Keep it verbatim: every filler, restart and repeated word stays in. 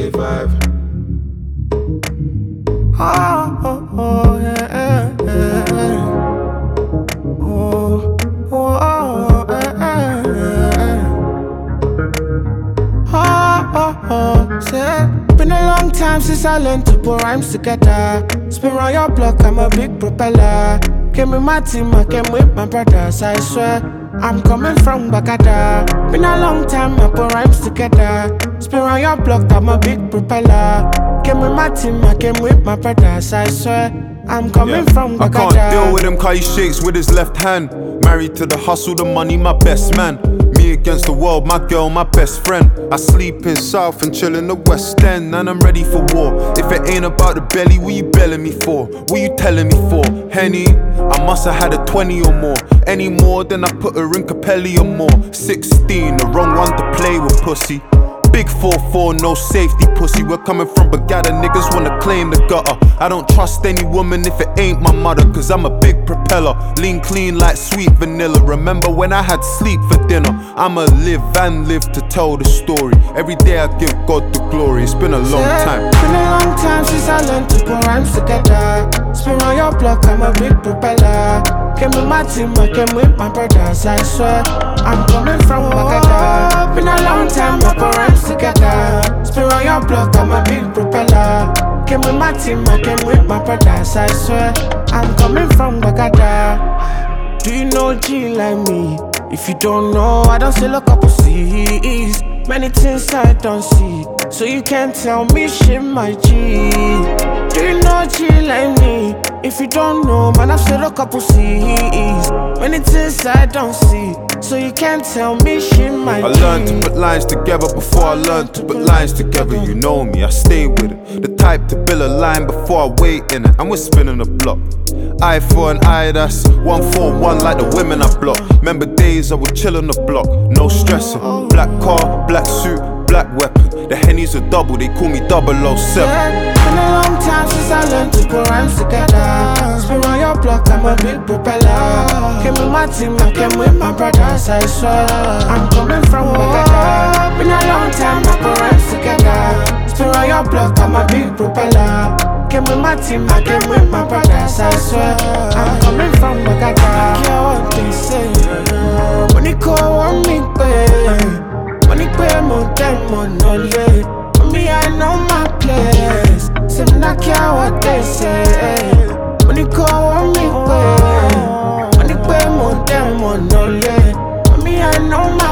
J five. Oh, oh, oh, yeah, yeah, yeah. Oh, oh, oh, yeah, yeah. Oh, oh, oh, say, been a long time since I learned to put rhymes together. Spin round your block, I'm a big propeller. Came with my team, I came with my brothers, I swear. I'm coming from Bagada. Been a long time, I put rhymes together. Spin round your block, I'm a big propeller. Came with my team, I came with my brothers, I swear. I'm coming Yeah. from I Bagada. can't deal with him cause he shakes with his left hand. Married to the hustle, the money, my best man. Me against the world, my girl, my best friend. I sleep in South and chill in the West End, and I'm ready for war. If it ain't about the belly, what you belling me for? What you telling me for? Henny, I must have had a twenty or more. Any more than I put her in Capelli or more. Sixteen, the wrong one to play with, pussy. Big four four, no safety, pussy. We're coming from Bagada, niggas wanna claim the gutter. I don't trust any woman if it ain't my mother, cause I'm a big propeller. Lean clean like sweet vanilla. Remember when I had sleep for dinner? I'ma live and live to tell the story. Every day I give God the glory. It's been a long time. Been a long time since I learned to put rhymes together. Spin round your block, I'm a big propeller. Came with my team, I came with my brothers, I swear. I'm coming from Bagada. Been a long time, I put rhymes together. Spin round your block, I'm a big propeller. Came with my team, I came with my brothers, I swear. I'm coming from Bagada. Do you know G like me? If you don't know, I don't say look up to see. Many things I don't see, so you can't tell me shit, my G. Do you know G like me? If you don't know, man, I've said a couple C's. Many things I don't see, so you can't tell me shit, my G. I learned to put lines together before I learned to put lines together. You know me, I stay with it. The type to build a line before I wait in it. And we're spinning the block. Eye for an eye, that's one for one like the women I block. Remember days I would chill on the block, no stressing. Black car, black suit, black weapon. The Henny's a double, they call me double oh seven. Been a long time since I learned to put rhymes together. Spin round your block, I'm a big propeller. Came with my team, I came with my brothers, I swear. I'm coming from Bagada. Been a long time, I put rhymes together. Spin round your block, I'm a big propeller. Came with my team, I came with my brothers, I swear. I'm coming from Bagada. I care what they say. When you call on me, babe. When you pay more time, more knowledge. Me, I know my place. Say me not care what they say. When you call on me, babe. When you pay more time, more knowledge. Me, I know my